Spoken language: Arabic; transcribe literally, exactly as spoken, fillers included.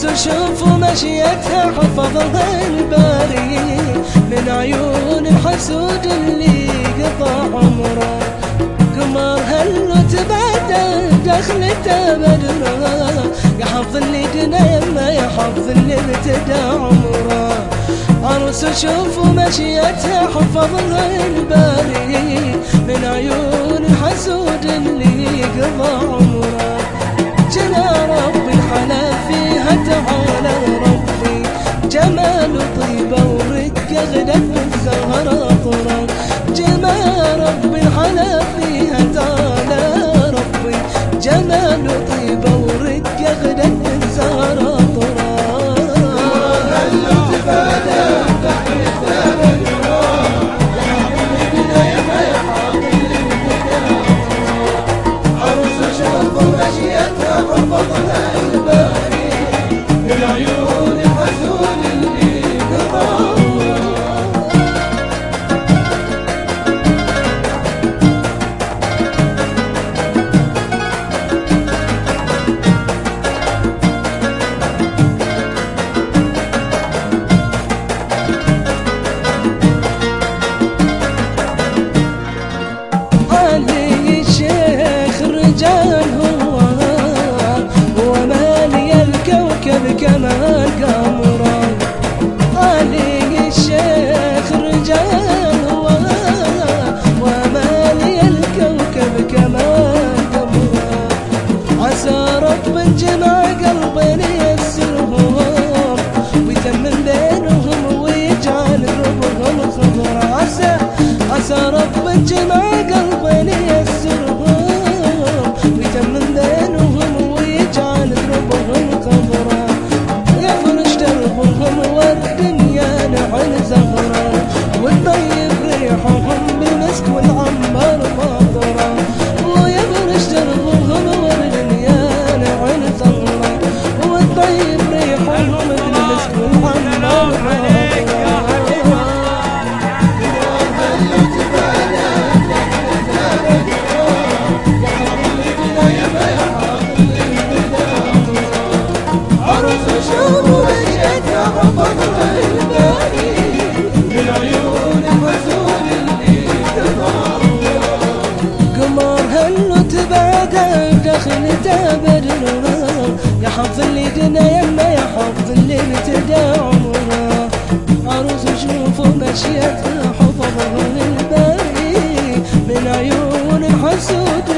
شوفوا مشيتها حفظها الباري من عيون الحسود اللي قضى عمره. قمر هلو تبعده دخلته بدره، يا حظ اللي دنا يما يا حظ اللي ابتدى عمره. عروس شوفوا مشيتها حفظها الباري من عيون الحسود اللي قضى عمره. جنى ربي الحلا فيها تعالى ربي، جمال وطيبة ورقة غدت بالزهرة طرا. جمال ربي الحلا فيها تعالى ربي، جمال وطيبة ورقة غدت بالزهرة طرا. كمان قمران علي الشيخ رجال هو ومالي الكوكب كمان قمران. عسى رب جمع قلبين يسرهم ويتمم بينهم ويجعل ربهم خضرا. عسى عسى رب جمع قلبين يسرهم ويتمم بينهم ويجعل ربهم خضرا. دربهم والدنيا نعل زهرا، والطيب ريحهم بالمسك والعنبر خضرا. ويفرش دربهم والدنيا نعل زهرا، والطيب ريحهم بالمسك والعنبر خضرا. دخلته بدره، يا حظ اللي دنا يما يا حظ اللي ابتدى عمره. عروس شوفوا مشيتها حفظها الباري من عيون الحسود